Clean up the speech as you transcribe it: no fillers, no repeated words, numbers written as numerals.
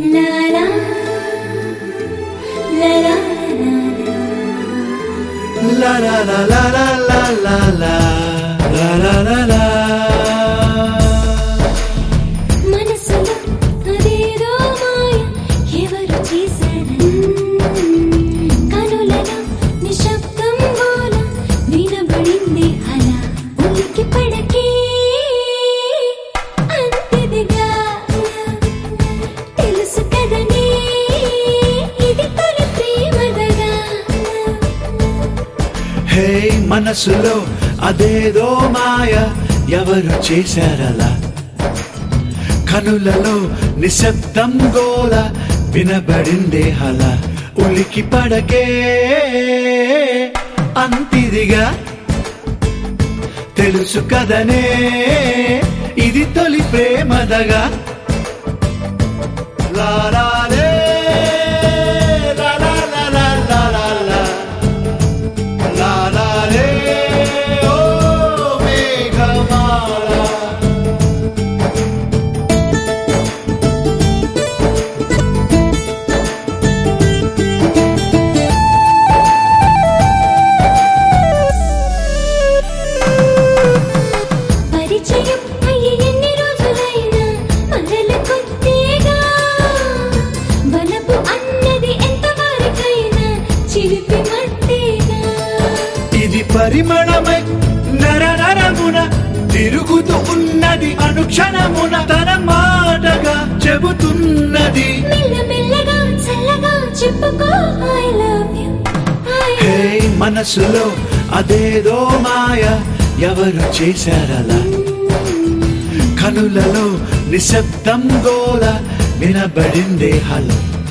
La la la la la la la la la la la la. మనసులో అదేదో మాయ ఎవరు చేశారు కనులలో నిశ్శబ్దం గోల వినబడింది అలా ఉలికి పడకే అంతేదిగా తెలుసు కదనే ఇది తొలి ప్రేమదగా. హే మనసులో అదేదో మాయ ఎవరు చేశారలా కనులలో నిశ్శబ్దం గోల వినబడిందే హల ఉలికి పడకే అంతిదిగా తెలుసు కదనే ఇది తొలి ప్రేమదగా. లారాలే పరిమళమై నరనరమున తిరుగుతూ ఉన్నది అనుక్షణమున తన మాటగా చెబుతున్నది మెల్లమెల్లగా చల్లగా చెప్పుకో I love you. హే మనసులో అదేదో మాయ ఎవరు చేశారలా కనులలో నిశ్శబ్దం గోల వినబడిందే హల